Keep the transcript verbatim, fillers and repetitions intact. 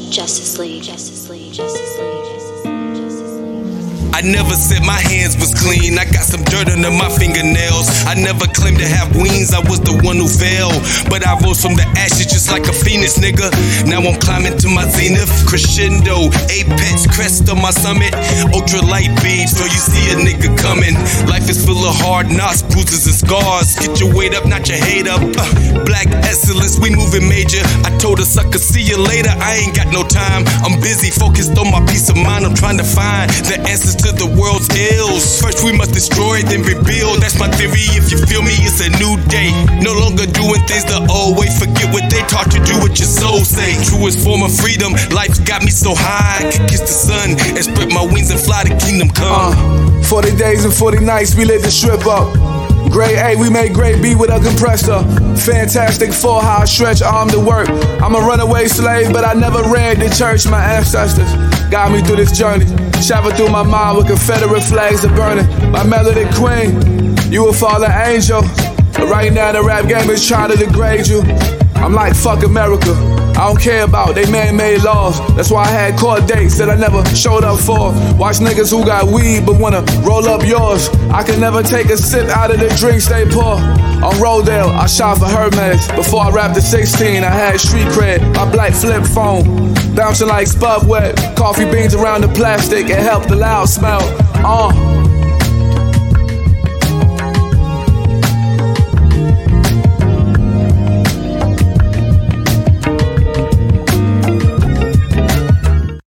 Justice League, Justice League, Justice League, Justice League, Justice League. I never said my hands was clean. I got some dirt under my fingernails. I never claimed to have wings. I was the one who fell, but I rose from the ashes just like a phoenix, nigga. Now I'm climbing to my zenith, crescendo, apex, crest on my summit. Ultralight beam, so you see a nigga coming. Life is full of hard knocks, bruises and scars. Get your weight up, not your hate up. Uh, black excellence, we moving major. I told a sucker, see you later. I ain't got no time. I'm busy, focused on my peace of mind. I'm trying to find the answers to the world's ills. First we must destroy, then rebuild. That's my theory, if you feel me, it's a new day. No longer doing things the old way. Forget what they taught you, do what your soul say. Truest form of freedom, life's got me so high I could kiss the sun and spread my wings and fly to kingdom come. uh, forty days and forty nights, we lit the strip up. Grade A, we made grade B with a compressor. Fantastic four, how I stretch arm to work. I'm a runaway slave, but I never ran to church. My ancestors got me through this journey. Travel through my mind with Confederate flags are burning. My melody queen, you a fallen angel. But right now the rap game is trying to degrade you. I'm like, fuck America, I don't care about they man-made laws. That's why I had court dates that I never showed up for. Watch niggas who got weed but wanna roll up yours. I can never take a sip out of the drinks they pour. On Rodale, I shot for Hermes. Before I rapped at sixteen, I had street cred. My black flip phone, bouncing like Spud wet. Coffee beans around the plastic, it helped the loud smell. Uh